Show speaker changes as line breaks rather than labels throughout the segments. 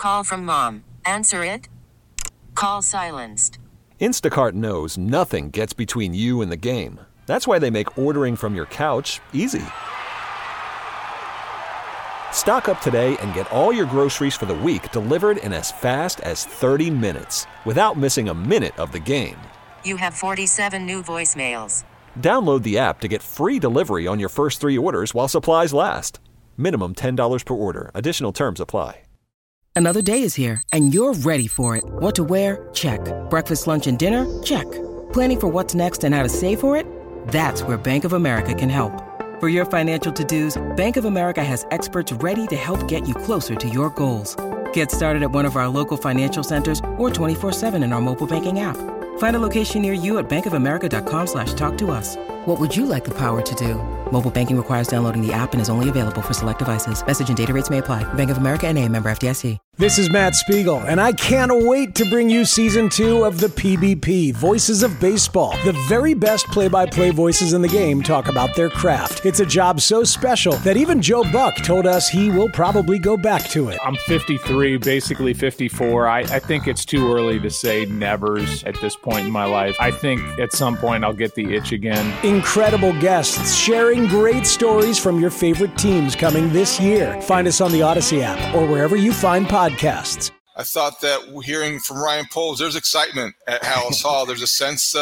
Call from mom. Answer it. Call silenced.
Instacart knows nothing gets between you and the game. That's why they make ordering from your couch easy. Stock up today and get all your groceries for the week delivered in as fast as 30 minutes without missing a minute of the game.
You have 47 new voicemails.
Download the app to get free delivery on your first 3 orders while supplies last. Minimum $10 per order. Additional terms apply.
Another day is here, and you're ready for it. What to wear? Check. Breakfast, lunch, and dinner? Check. Planning for what's next and how to save for it? That's where Bank of America can help. For your financial to-dos, Bank of America has experts ready to help get you closer to your goals. Get started at one of our local financial centers or 24/7 in our mobile banking app. Find a location near you at bankofamerica.com/talktous. What would you like the power to do? Mobile banking requires downloading the app and is only available for select devices. Message and data rates may apply. Bank of America N.A., member FDIC.
This is Matt Spiegel, and I can't wait to bring you Season 2 of the PBP, Voices of Baseball. The very best play-by-play voices in the game talk about their craft. It's a job so special that even Joe Buck told us he will probably go back to it.
I'm 53, basically 54. I think it's too early to say nevers at this point in my life. I think at some point I'll get the itch again.
Incredible guests sharing great stories from your favorite teams coming this year. Find us on the Odyssey app or wherever you find podcasts.
I thought that hearing from Ryan Poles, there's excitement at Halas Hall. There's a sense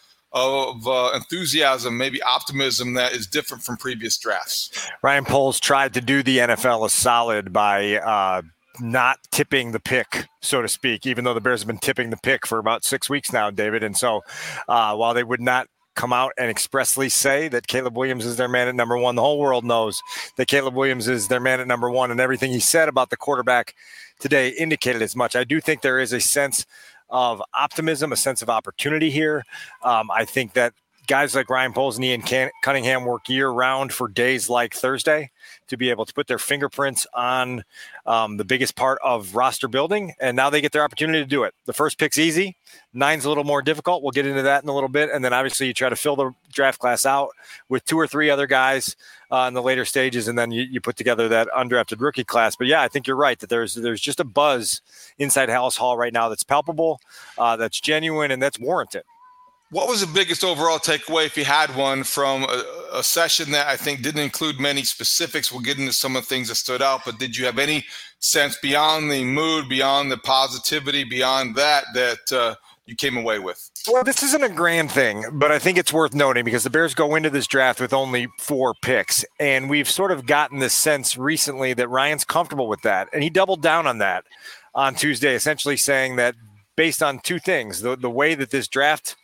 of enthusiasm, maybe optimism that is different from previous drafts.
Ryan Poles tried to do the NFL a solid by not tipping the pick, so to speak, even though the Bears have been tipping the pick for about 6 weeks now, David. And so while they would not come out and expressly say that Caleb Williams is their man at number 1, the whole world knows that Caleb Williams is their man at number 1, and everything he said about the quarterback today indicated as much. I do think there is a sense of optimism, a sense of opportunity here. I think that guys like Ryan Poles and Ian Cunningham work year-round for days like Thursday to be able to put their fingerprints on the biggest part of roster building, and now they get their opportunity to do it. The first pick's easy. 9's a little more difficult. We'll get into that in a little bit, and then obviously you try to fill the draft class out with 2 or 3 other guys in the later stages, and then you put together that undrafted rookie class. But, yeah, I think you're right that there's just a buzz inside Halas Hall right now that's palpable, that's genuine, and that's warranted.
What was the biggest overall takeaway, if you had one, from a session that I think didn't include many specifics? We'll get into some of the things that stood out, but did you have any sense beyond the mood, beyond the positivity, beyond that you came away with?
Well, this isn't a grand thing, but I think it's worth noting because the Bears go into this draft with only 4 picks, and we've sort of gotten this sense recently that Ryan's comfortable with that, and he doubled down on that on Tuesday, essentially saying that based on 2 things, the way that this draft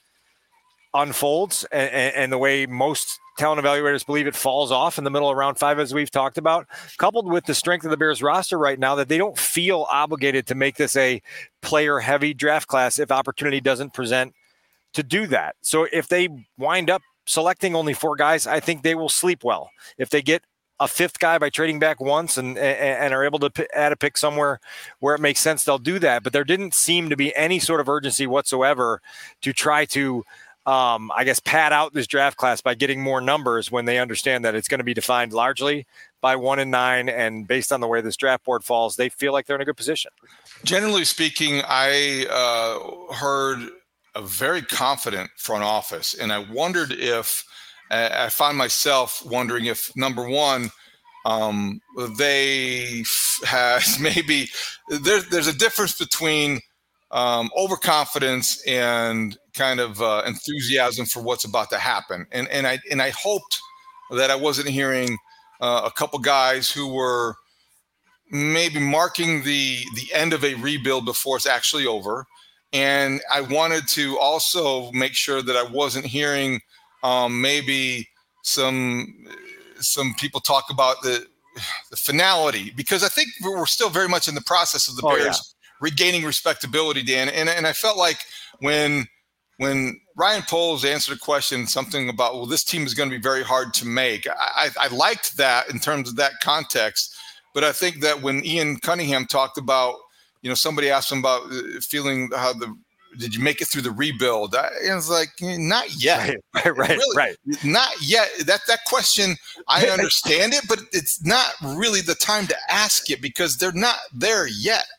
unfolds and the way most talent evaluators believe it falls off in the middle of round 5, as we've talked about, coupled with the strength of the Bears roster right now, that they don't feel obligated to make this a player heavy draft class if opportunity doesn't present to do that. So if they wind up selecting only 4 guys, I think they will sleep well. If they get a 5th guy by trading back once and are able to add a pick somewhere where it makes sense, they'll do that. But there didn't seem to be any sort of urgency whatsoever to try to pad out this draft class by getting more numbers when they understand that it's going to be defined largely by 1 and 9. And based on the way this draft board falls, they feel like they're in a good position.
Generally speaking, I heard a very confident front office. And I wondered if I found myself wondering if, number one, they had maybe there's a difference between overconfidence and kind of enthusiasm for what's about to happen. And I hoped that I wasn't hearing a couple guys who were maybe marking the end of a rebuild before it's actually over. And I wanted to also make sure that I wasn't hearing maybe some people talk about the finality, because I think we're still very much in the process of the Bears regaining respectability, Dan. And I felt like when Ryan Poles answered a question, something about, well, this team is going to be very hard to make. I liked that in terms of that context. But I think that when Ian Cunningham talked about, somebody asked him about feeling did you make it through the rebuild? It was like, not yet.
Right.
Not yet. That question, I understand it, but it's not really the time to ask it because they're not there yet.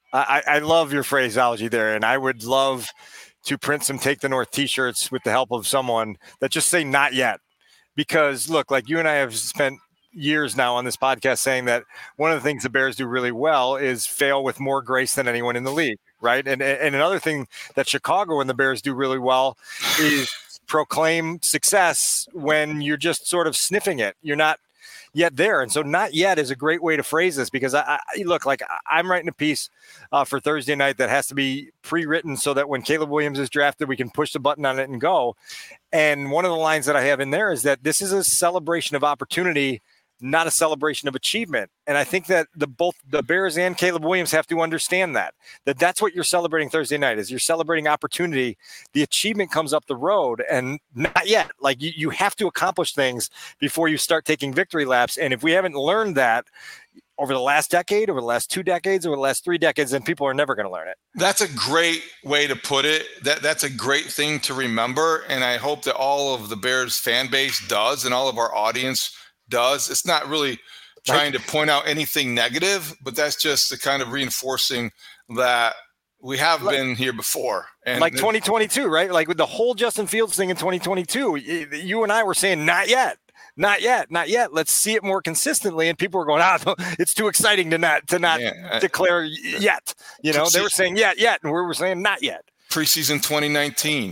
I love your phraseology there, and I would love to print some Take the North t-shirts with the help of someone that just say not yet. Because look, like you and I have spent years now on this podcast saying that one of the things the Bears do really well is fail with more grace than anyone in the league, right? And another thing that Chicago and the Bears do really well is proclaim success when you're just sort of sniffing it. You're not yet there. And so not yet is a great way to phrase this, because I look, like I'm writing a piece for Thursday night that has to be pre-written so that when Caleb Williams is drafted, we can push the button on it and go. And one of the lines that I have in there is that this is a celebration of opportunity, not a celebration of achievement. And I think that both the Bears and Caleb Williams have to understand that's what you're celebrating Thursday night, is you're celebrating opportunity. The achievement comes up the road, and not yet. Like you have to accomplish things before you start taking victory laps. And if we haven't learned that over the last decade, over the last 2 decades, over the last 3 decades, then people are never going to learn it.
That's a great way to put it. That's a great thing to remember. And I hope that all of the Bears fan base does, and all of our audience does. It's not really trying to point out anything negative, but that's just the kind of reinforcing that we have been here before. And
like 2022, right? Like with the whole Justin Fields thing in 2022, you and I were saying, not yet. Not yet. Let's see it more consistently. And people were going, it's too exciting to not declare yet. You know, they were saying yet, and we were saying not yet.
Preseason 2019,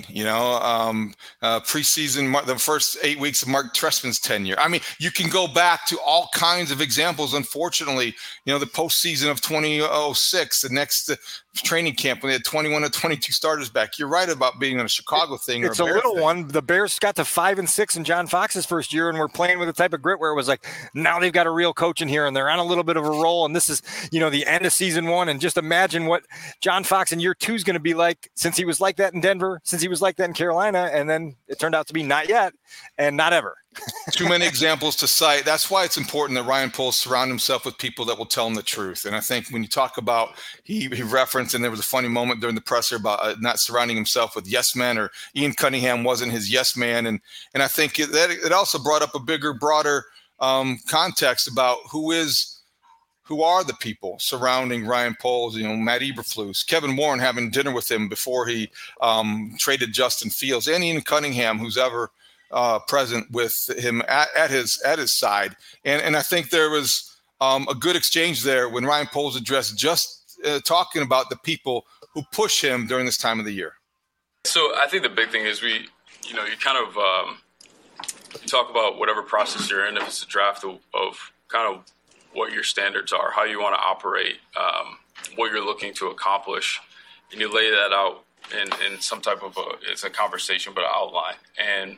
preseason, the first 8 weeks of Mark Trestman's tenure. I mean, you can go back to all kinds of examples. Unfortunately, the postseason of 2006, the next training camp when they had 21 or 22 starters back. You're right about being on a Chicago thing.
It's a little one. The Bears got to 5-6 in John Fox's first year, and we're playing with a type of grit where it was like, now they've got a real coach in here, and they're on a little bit of a roll. And this is, the end of season 1. And just imagine what John Fox in year 2 is going to be like, since he was like that in Denver, since he was like that in Carolina. And then it turned out to be not yet and not ever.
Too many examples to cite. That's why it's important that Ryan Poles surround himself with people that will tell him the truth. And I think when you talk about, he referenced, and there was a funny moment during the presser about not surrounding himself with yes men, or Ian Cunningham wasn't his yes man. And I think it also brought up a bigger, broader context about who are the people surrounding Ryan Poles, Matt Eberflus, Kevin Warren having dinner with him before he traded Justin Fields, and Ian Cunningham, who's ever present with him at his side. And I think there was a good exchange there when Ryan Poles addressed just talking about the people who push him during this time of the year.
So I think the big thing is you kind of you talk about whatever process you're in, if it's a draft of kind of what your standards are, how you want to operate, what you're looking to accomplish, and you lay that out in some type of it's a conversation, but an outline. And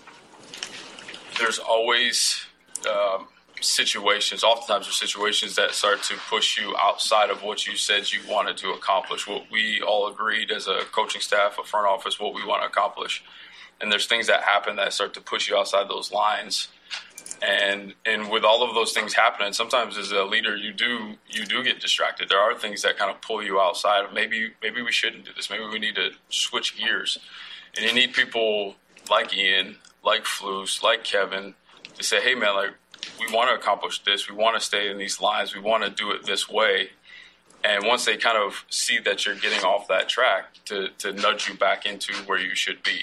there's always oftentimes situations that start to push you outside of what you said you wanted to accomplish, what we all agreed as a coaching staff, a front office, what we want to accomplish. And there's things that happen that start to push you outside those lines. And with all of those things happening, sometimes as a leader, you do get distracted. There are things that kind of pull you outside of maybe we shouldn't do this. Maybe we need to switch gears. And you need people like Ian, like Flus, like Kevin to say, hey, man, like, we want to accomplish this. We want to stay in these lines. We want to do it this way. And once they kind of see that you're getting off that track, to nudge you back into where you should be.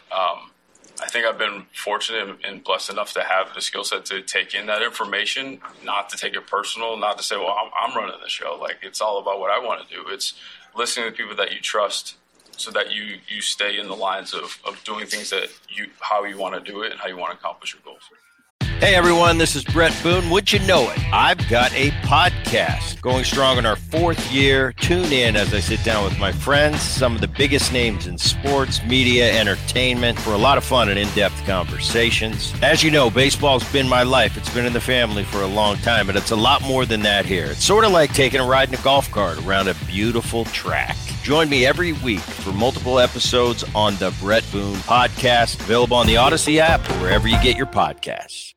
I think I've been fortunate and blessed enough to have the skill set to take in that information, not to take it personal, not to say, well, I'm running the show. Like, it's all about what I want to do. It's listening to people that you trust so that you stay in the lines of doing things how you want to do it and how you want to accomplish your goals.
Hey everyone, this is Brett Boone. Would you know it? I've got a podcast going strong in our 4th year. Tune in as I sit down with my friends, some of the biggest names in sports, media, entertainment, for a lot of fun and in-depth conversations. As you know, baseball's been my life. It's been in the family for a long time, but it's a lot more than that here. It's sort of like taking a ride in a golf cart around a beautiful track. Join me every week for multiple episodes on the Brett Boone Podcast, available on the Odyssey app or wherever you get your podcasts.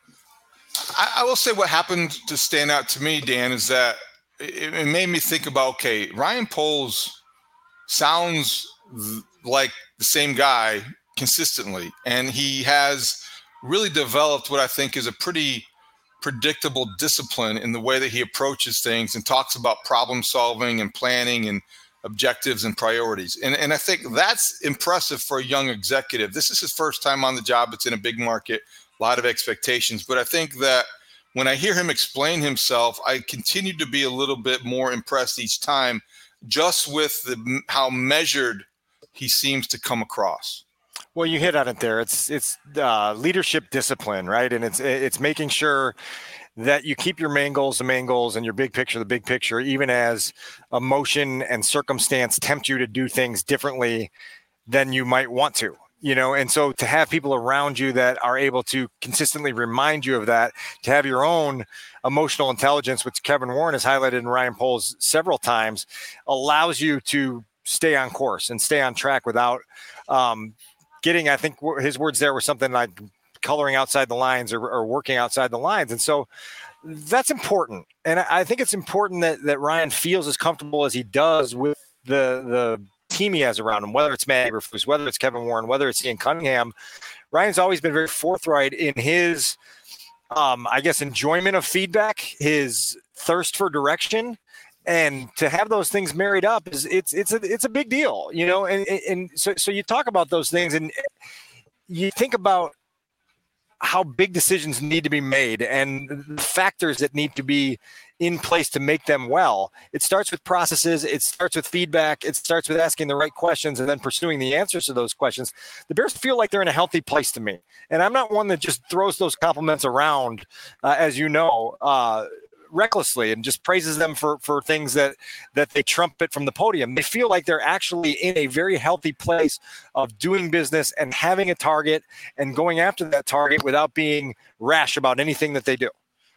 I will say what happened to stand out to me, Dan, is that it made me think about, okay, Ryan Poles sounds like the same guy consistently, and he has really developed what I think is a pretty predictable discipline in the way that he approaches things and talks about problem solving and planning and objectives and priorities. And I think that's impressive for a young executive. This is his first time on the job. It's in a big market, a lot of expectations. But I think that when I hear him explain himself, I continue to be a little bit more impressed each time just with how measured he seems to come across.
Well, you hit on it there. It's leadership discipline, right? And it's making sure that you keep your main goals the main goals and your big picture the big picture, even as emotion and circumstance tempt you to do things differently than you might want to, and so to have people around you that are able to consistently remind you of that, to have your own emotional intelligence, which Kevin Warren has highlighted in Ryan Poles several times, allows you to stay on course and stay on track without getting, I think his words there were something like coloring outside the lines or working outside the lines. And so that's important. And I think it's important that Ryan feels as comfortable as he does with the team he has around him, whether it's Matt Eberflus, whether it's Kevin Warren, whether it's Ian Cunningham. Ryan's always been very forthright in his, enjoyment of feedback, his thirst for direction. And to have those things married up it's a big deal, and so you talk about those things and you think about how big decisions need to be made and the factors that need to be in place to make them well. It starts with processes. It starts with feedback. It starts with asking the right questions and then pursuing the answers to those questions. The Bears feel like they're in a healthy place to me. And I'm not one that just throws those compliments around, as you know, recklessly and just praises them for things that they trumpet from the podium. They feel like they're actually in a very healthy place of doing business and having a target and going after that target without being rash about anything that they do.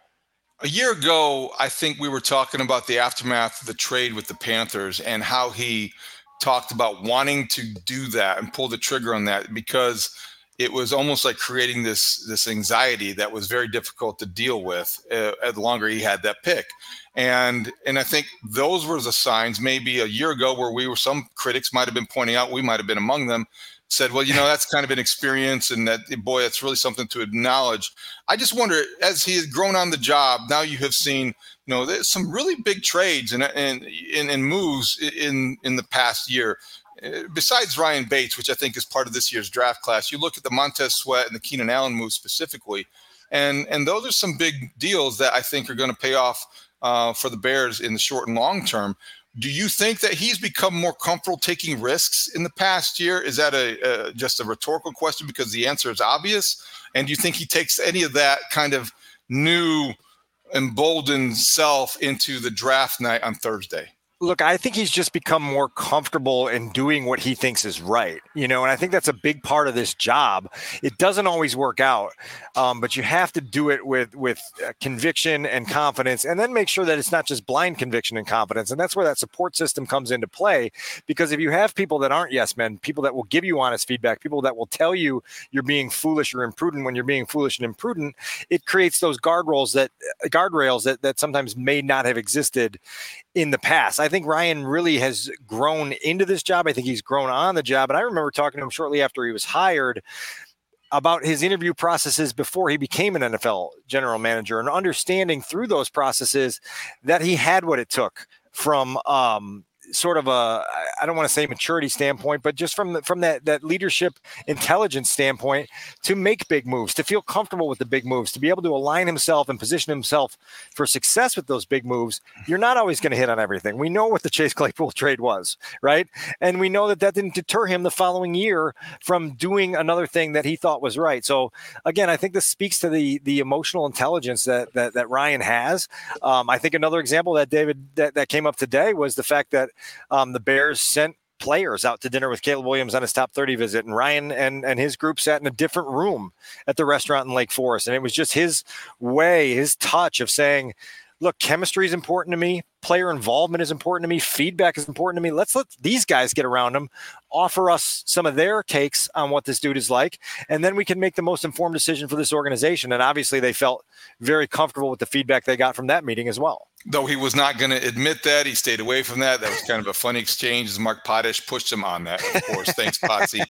A year ago, I think we were talking about the aftermath of the trade with the Panthers and how he talked about wanting to do that and pull the trigger on that because it was almost like creating this anxiety that was very difficult to deal with the longer he had that pick. And I think those were the signs maybe a year ago where some critics might have been pointing out, we might have been among them, said, well, that's kind of an experience and that, boy, that's really something to acknowledge. I just wonder, as he has grown on the job, now you have seen, there's some really big trades and moves in the past year. Besides Ryan Bates, which I think is part of this year's draft class, you look at the Montez Sweat and the Keenan Allen move specifically, and those are some big deals that I think are going to pay off for the Bears in the short and long term. Do you think that he's become more comfortable taking risks in the past year? Is that just a rhetorical question because the answer is obvious? And do you think he takes any of that kind of new emboldened self into the draft night on Thursday?
Look, I think he's just become more comfortable in doing what he thinks is right, and I think that's a big part of this job. It doesn't always work out, but you have to do it with conviction and confidence, and then make sure that it's not just blind conviction and confidence. And that's where that support system comes into play, because if you have people that aren't yes men, people that will give you honest feedback, people that will tell you you're being foolish or imprudent when you're being foolish and imprudent, it creates those guardrails that sometimes may not have existed in the past. I think Ryan really has grown into this job. I think he's grown on the job. And I remember talking to him shortly after he was hired about his interview processes before he became an NFL general manager, and understanding through those processes that he had what it took from sort of I don't want to say maturity standpoint, but just from that leadership intelligence standpoint to make big moves, to feel comfortable with the big moves, to be able to align himself and position himself for success with those big moves. You're not always going to hit on everything. We know what the Chase Claypool trade was, right? And we know that didn't deter him the following year from doing another thing that he thought was right. So again, I think this speaks to the emotional intelligence that Ryan has. I think another example that David that came up today was the fact that the Bears sent players out to dinner with Caleb Williams on his top 30 visit, and Ryan and his group sat in a different room at the restaurant in Lake Forest. And it was just his way, his touch of saying, look, chemistry is important to me. Player involvement is important to me. Feedback is important to me. Let's let these guys get around him, offer us some of their takes on what this dude is like, and then we can make the most informed decision for this organization. And obviously they felt very comfortable with the feedback they got from that meeting as well.
Though he was not going to admit that, he stayed away from that. That was kind of a funny exchange as Mark Potash pushed him on that, of course. Thanks, Potsy.